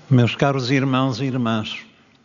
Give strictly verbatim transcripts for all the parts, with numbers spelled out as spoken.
Meus caros irmãos e irmãs,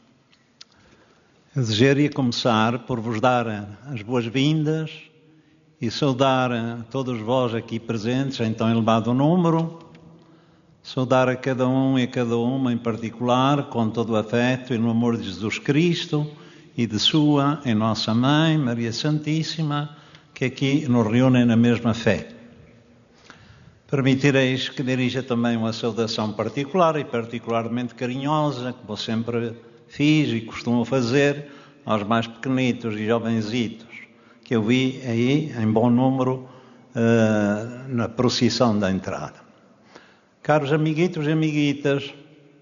eu desejaria começar por vos dar as boas-vindas e saudar a todos vós aqui presentes em tão elevado número, saudar a cada um e a cada uma em particular com todo o afeto e no amor de Jesus Cristo e de sua e nossa Mãe, Maria Santíssima, que aqui nos reúnem na mesma fé. Permitireis que dirija também uma saudação particular e particularmente carinhosa, como sempre fiz e costumo fazer, aos mais pequenitos e jovenzitos, que eu vi aí em bom número uh, na procissão da entrada. Caros amiguitos e amiguitas,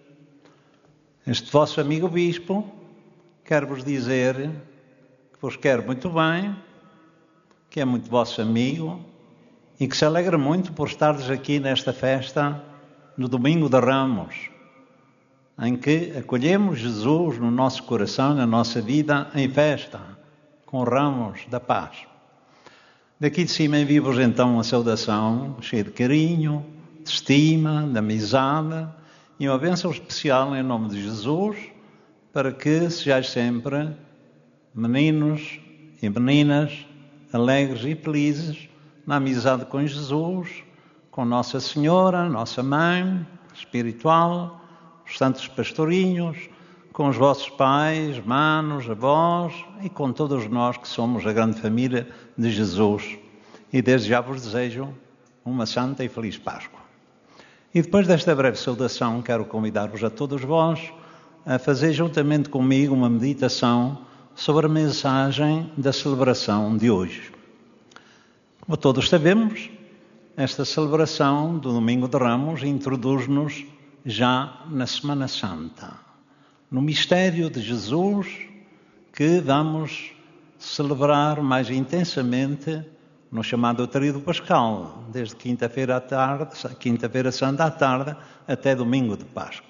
este vosso amigo Bispo quer vos dizer que vos quer muito bem, que é muito vosso amigo, e que se alegra muito por estares aqui nesta festa no Domingo de Ramos, em que acolhemos Jesus no nosso coração, na nossa vida, em festa, com ramos da paz. Daqui de cima envio-vos então uma saudação cheia de carinho, de estima, de amizade e uma bênção especial em nome de Jesus, para que sejais sempre meninos e meninas alegres e felizes na amizade com Jesus, com Nossa Senhora, nossa Mãe espiritual, os santos pastorinhos, com os vossos pais, manos, avós e com todos nós que somos a grande família de Jesus. E desde já vos desejo uma santa e feliz Páscoa. E depois desta breve saudação, quero convidar-vos a todos vós a fazer juntamente comigo uma meditação sobre a mensagem da celebração de hoje. Como todos sabemos, esta celebração do Domingo de Ramos introduz-nos já na Semana Santa, no mistério de Jesus que vamos celebrar mais intensamente no chamado Tríduo Pascal, desde quinta-feira à tarde, quinta-feira santa à tarde, até Domingo de Páscoa.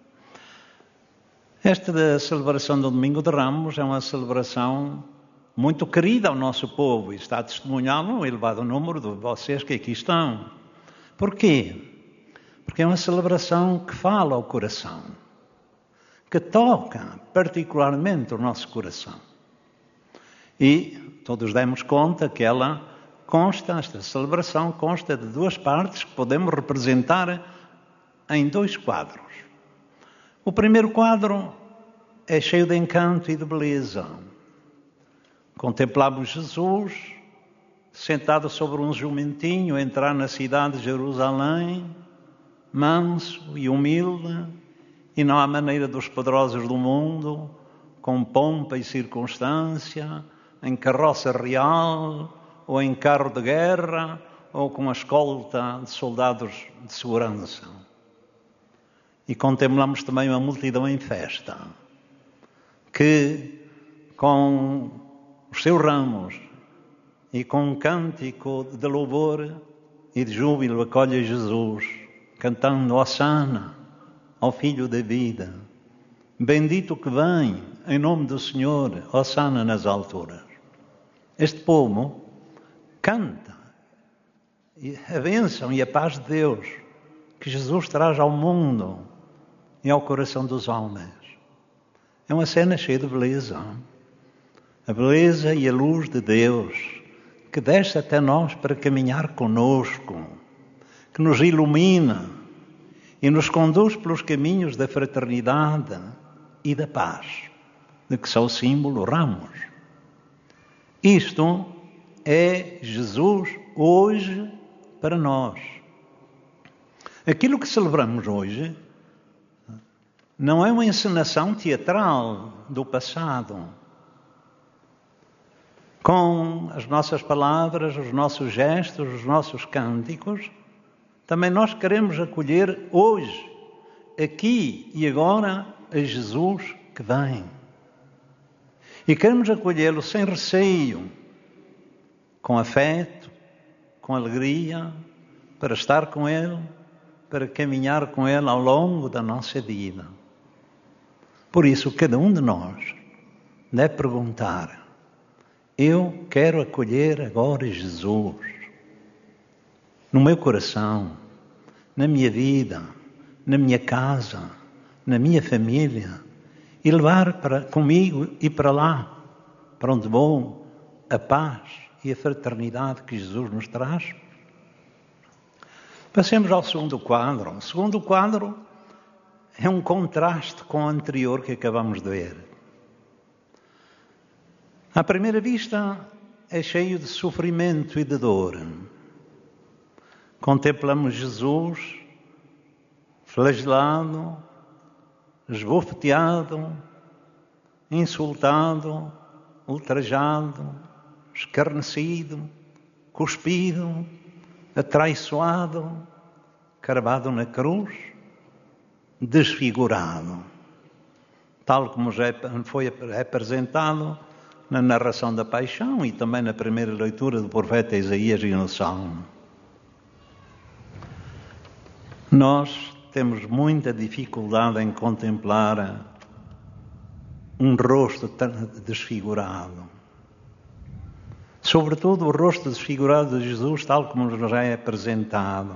Esta celebração do Domingo de Ramos é uma celebração muito querida ao nosso povo, e está a testemunhar um elevado número de vocês que aqui estão. Porquê? Porque é uma celebração que fala ao coração, que toca particularmente o nosso coração. E todos demos conta que ela consta, esta celebração consta de duas partes que podemos representar em dois quadros. O primeiro quadro é cheio de encanto e de beleza. Contemplamos Jesus sentado sobre um jumentinho a entrar na cidade de Jerusalém, manso e humilde, e não à maneira dos poderosos do mundo, com pompa e circunstância, em carroça real, ou em carro de guerra, ou com a escolta de soldados de segurança. E contemplamos também uma multidão em festa, que com os seus ramos e com um cântico de louvor e de júbilo acolhe Jesus, cantando Hosana ao Filho da Vida. Bendito que vem em nome do Senhor, Hosana nas alturas. Este povo canta a bênção e a paz de Deus que Jesus traz ao mundo e ao coração dos homens. É uma cena cheia de beleza. A beleza e a luz de Deus que desce até nós para caminhar conosco, que nos ilumina e nos conduz pelos caminhos da fraternidade e da paz, de que são o símbolo ramos. Isto é Jesus hoje para nós. Aquilo que celebramos hoje não é uma encenação teatral do passado. Com as nossas palavras, os nossos gestos, os nossos cânticos, também nós queremos acolher hoje, aqui e agora, a Jesus que vem. E queremos acolhê-lo sem receio, com afeto, com alegria, para estar com Ele, para caminhar com Ele ao longo da nossa vida. Por isso, cada um de nós deve perguntar: eu quero acolher agora Jesus no meu coração, na minha vida, na minha casa, na minha família e levar para, comigo e para lá, para onde vou, a paz e a fraternidade que Jesus nos traz? Passemos ao segundo quadro. O segundo quadro é um contraste com o anterior que acabamos de ver. À primeira vista, é cheio de sofrimento e de dor. Contemplamos Jesus flagelado, esbofeteado, insultado, ultrajado, escarnecido, cuspido, atraiçoado, cravado na cruz, desfigurado, tal como já foi apresentado na narração da paixão e também na primeira leitura do profeta Isaías e no Salmo. Nós temos muita dificuldade em contemplar um rosto desfigurado. Sobretudo o rosto desfigurado de Jesus, tal como nos já é apresentado.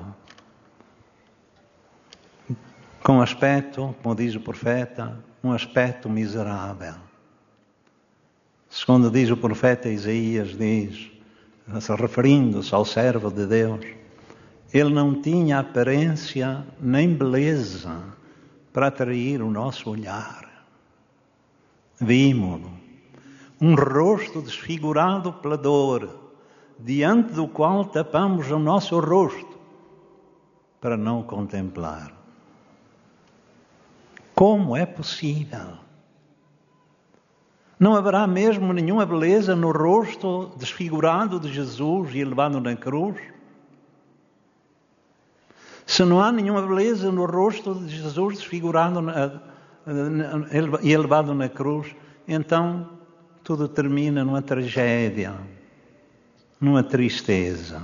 Com aspecto, como diz o profeta, um aspecto miserável. Segundo diz o profeta Isaías, diz, referindo-se ao servo de Deus, ele não tinha aparência nem beleza para atrair o nosso olhar. Vimos-lo, um rosto desfigurado pela dor, diante do qual tapamos o nosso rosto para não contemplar. Como é possível? Não haverá mesmo nenhuma beleza no rosto desfigurado de Jesus e elevado na cruz? Se não há nenhuma beleza no rosto de Jesus desfigurado e elevado na cruz, então tudo termina numa tragédia, numa tristeza.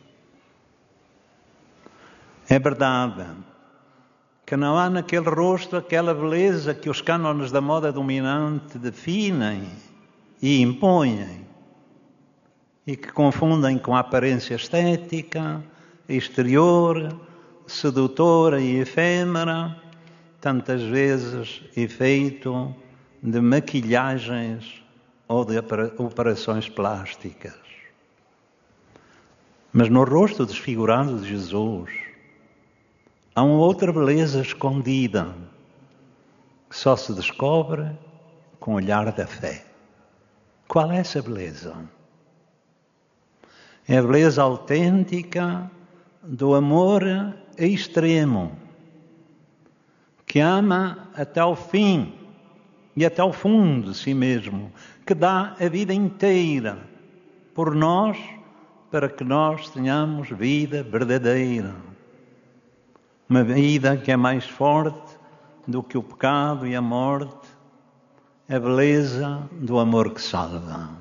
É verdade que não há naquele rosto aquela beleza que os cânones da moda dominante definem e impõem e que confundem com a aparência estética, exterior, sedutora e efêmera, tantas vezes efeito de maquilhagens ou de operações plásticas. Mas no rosto desfigurado de Jesus há uma outra beleza escondida que só se descobre com o olhar da fé. Qual é essa beleza? É a beleza autêntica do amor extremo, que ama até ao fim e até ao fundo de si mesmo, que dá a vida inteira por nós, para que nós tenhamos vida verdadeira. Uma vida que é mais forte do que o pecado e a morte, a beleza do amor que salva.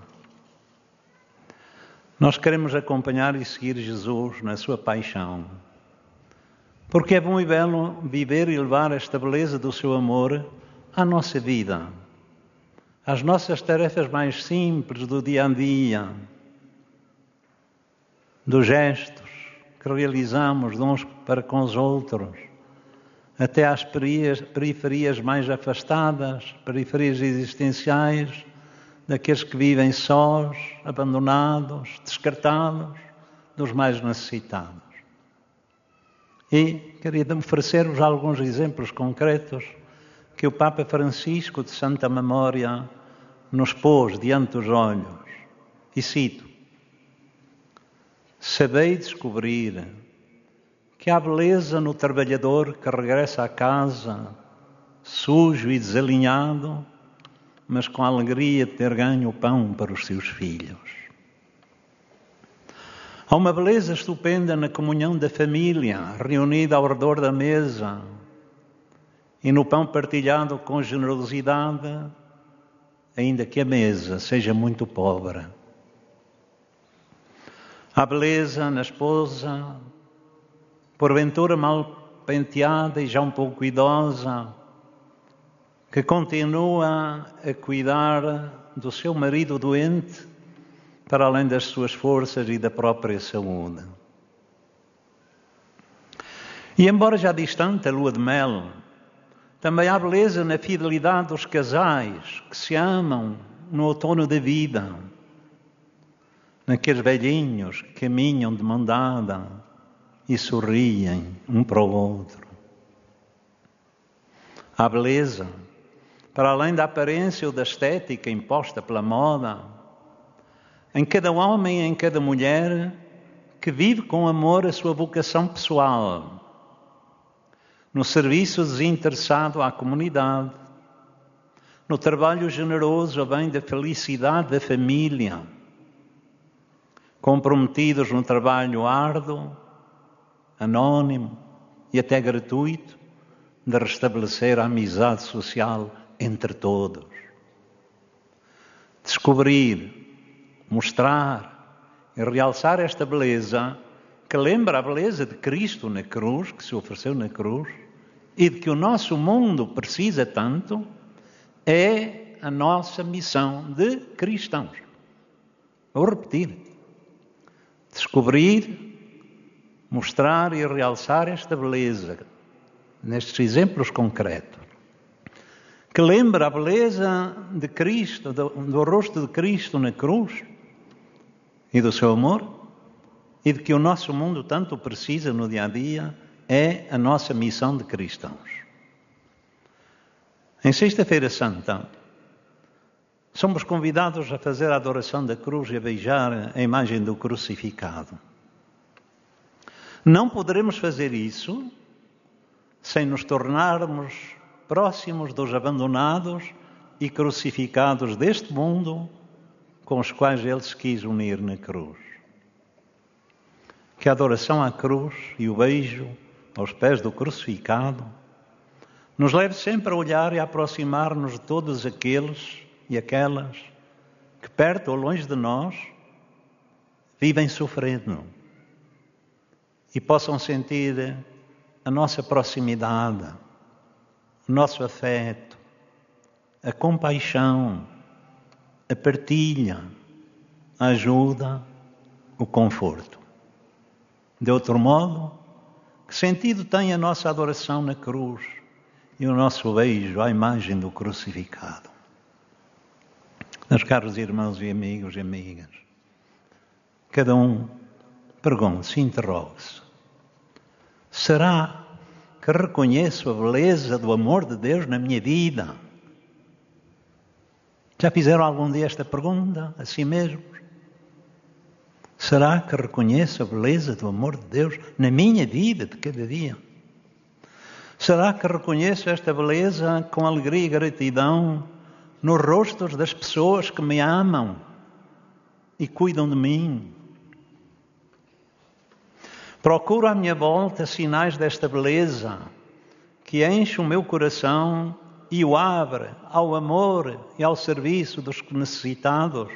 Nós queremos acompanhar e seguir Jesus na sua paixão, porque é bom e belo viver e levar esta beleza do seu amor à nossa vida, às nossas tarefas mais simples do dia a dia, dos gestos que realizamos de uns para com os outros, até às periferias mais afastadas, periferias existenciais, daqueles que vivem sós, abandonados, descartados, dos mais necessitados. E queria oferecer-vos alguns exemplos concretos que o Papa Francisco, de santa memória, nos pôs diante dos olhos. E cito: sabei descobrir que há beleza no trabalhador que regressa à casa, sujo e desalinhado, mas com a alegria de ter ganho o pão para os seus filhos. Há uma beleza estupenda na comunhão da família, reunida ao redor da mesa, e no pão partilhado com generosidade, ainda que a mesa seja muito pobre. Há beleza na esposa, porventura mal penteada e já um pouco idosa, que continua a cuidar do seu marido doente, para além das suas forças e da própria saúde. E embora já distante a lua de mel, Também há beleza na fidelidade dos casais que se amam no outono da vida, naqueles velhinhos que caminham de mão dada e sorriem um para o outro. Há beleza, para além da aparência ou da estética imposta pela moda, em cada homem e em cada mulher que vive com amor a sua vocação pessoal, no serviço desinteressado à comunidade, no trabalho generoso a bem da felicidade da família, comprometidos no trabalho árduo, anónimo e até gratuito, de restabelecer a amizade social entre todos. Descobrir, mostrar e realçar esta beleza que lembra a beleza de Cristo na cruz, que se ofereceu na cruz, e de que o nosso mundo precisa tanto, é a nossa missão de cristãos. Vou repetir. Descobrir, mostrar e realçar esta beleza nestes exemplos concretos, que lembra a beleza de Cristo, do, do rosto de Cristo na cruz e do seu amor, e de que o nosso mundo tanto precisa no dia a dia, é a nossa missão de cristãos. Em Sexta-feira Santa, somos convidados a fazer a adoração da cruz e a beijar a imagem do crucificado. Não poderemos fazer isso sem nos tornarmos próximos dos abandonados e crucificados deste mundo com os quais Ele se quis unir na cruz. Que a adoração à cruz e o beijo aos pés do crucificado nos leve sempre a olhar e a aproximar-nos de todos aqueles e aquelas que perto ou longe de nós vivem sofrendo e possam sentir a nossa proximidade, o nosso afeto, a compaixão, a partilha, a ajuda, o conforto. De outro modo, que sentido tem a nossa adoração na cruz e o nosso beijo à imagem do crucificado? Meus caros irmãos e amigos e amigas, cada um pergunte-se, interrogue-se: será que reconheço a beleza do amor de Deus na minha vida? Já fizeram algum dia esta pergunta a si mesmos? Será que reconheço a beleza do amor de Deus na minha vida de cada dia? Será que reconheço esta beleza com alegria e gratidão nos rostos das pessoas que me amam e cuidam de mim? Procuro à minha volta sinais desta beleza que enche o meu coração e o abre ao amor e ao serviço dos necessitados.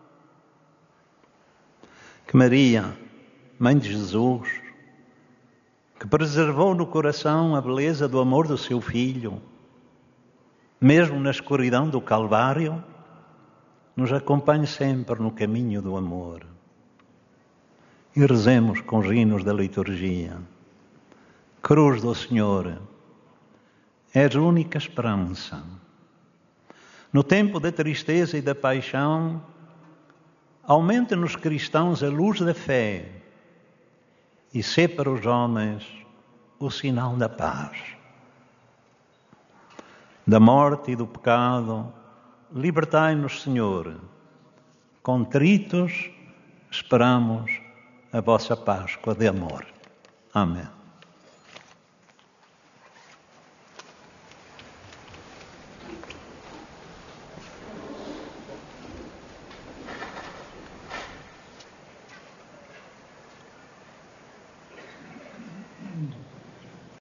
Que Maria, Mãe de Jesus, que preservou no coração a beleza do amor do seu Filho, mesmo na escuridão do Calvário, nos acompanhe sempre no caminho do amor. E rezemos com os hinos da liturgia. Cruz do Senhor, és a única esperança. No tempo da tristeza e da paixão, aumenta nos cristãos a luz da fé e sê para os homens o sinal da paz. Da morte e do pecado, libertai-nos, Senhor. Contritos, esperamos a vossa Páscoa de amor. Amém.